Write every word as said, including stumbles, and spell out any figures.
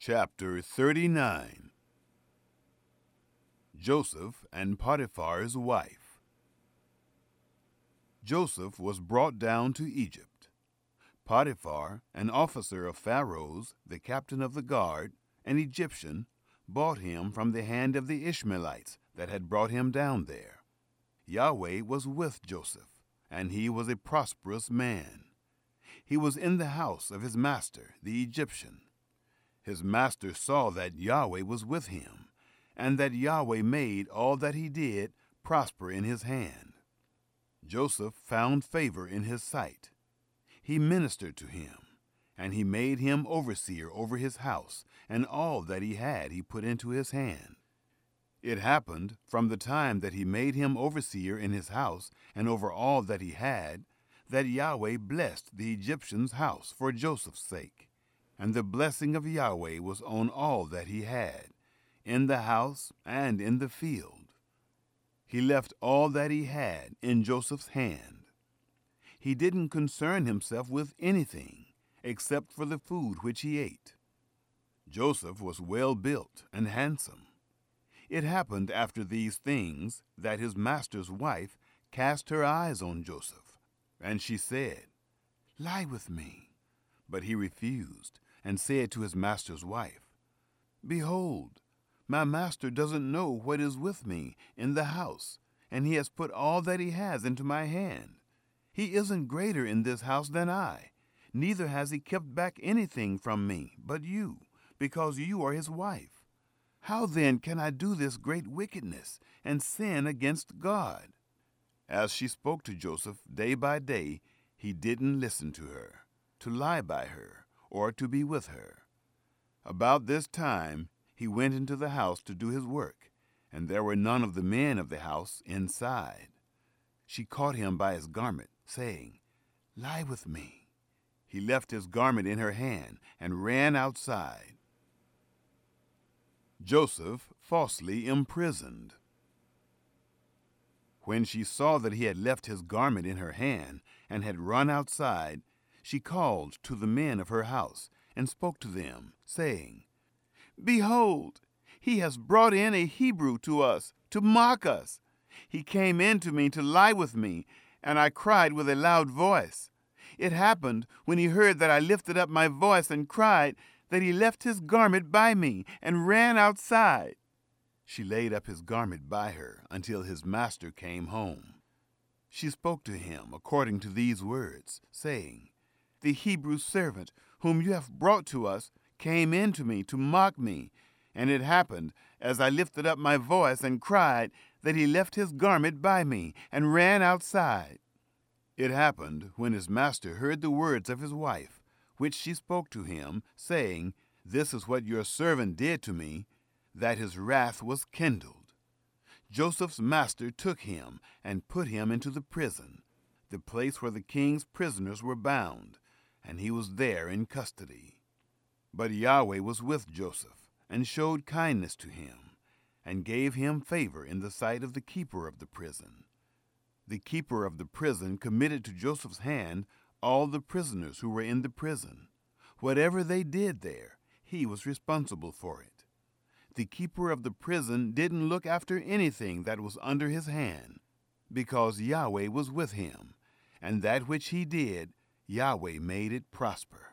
Chapter thirty-nine. Joseph and Potiphar's wife. Joseph was brought down to Egypt. Potiphar, an officer of Pharaoh's, the captain of the guard, an Egyptian, bought him from the hand of the Ishmaelites that had brought him down there. Yahweh was with Joseph, and he was a prosperous man. He was in the house of his master, the Egyptian. His master saw that Yahweh was with him, and that Yahweh made all that he did prosper in his hand. Joseph found favor in his sight. He ministered to him, and he made him overseer over his house, and all that he had he put into his hand. It happened, from the time that he made him overseer in his house and over all that he had, that Yahweh blessed the Egyptian's house for Joseph's sake. And the blessing of Yahweh was on all that he had, in the house and in the field. He left all that he had in Joseph's hand. He didn't concern himself with anything except for the food which he ate. Joseph was well built and handsome. It happened after these things that his master's wife cast her eyes on Joseph, and she said, "Lie with me." But he refused, and said to his master's wife, "Behold, my master doesn't know what is with me in the house, and he has put all that he has into my hand. He isn't greater in this house than I, neither has he kept back anything from me but you, because you are his wife. How then can I do this great wickedness and sin against God?" As she spoke to Joseph day by day, he didn't listen to her, to lie by her, or to be with her. About this time he went into the house to do his work, and there were none of the men of the house inside. She caught him by his garment, saying, "Lie with me." He left his garment in her hand and ran outside. Joseph falsely imprisoned. When she saw that he had left his garment in her hand and had run outside, she called to the men of her house and spoke to them, saying, "Behold, he has brought in a Hebrew to us to mock us. He came in to me to lie with me, and I cried with a loud voice. It happened, when he heard that I lifted up my voice and cried, that he left his garment by me and ran outside." She laid up his garment by her until his master came home. She spoke to him according to these words, saying, "The Hebrew servant whom you have brought to us came in to me to mock me, and it happened, as I lifted up my voice and cried, that he left his garment by me and ran outside." It happened, when his master heard the words of his wife, which she spoke to him, saying, "This is what your servant did to me," that his wrath was kindled. Joseph's master took him and put him into the prison, the place where the king's prisoners were bound, and he was there in custody. But Yahweh was with Joseph, and showed kindness to him, and gave him favor in the sight of the keeper of the prison. The keeper of the prison committed to Joseph's hand all the prisoners who were in the prison. Whatever they did there, he was responsible for it. The keeper of the prison didn't look after anything that was under his hand, because Yahweh was with him, and that which he did, Yahweh made it prosper.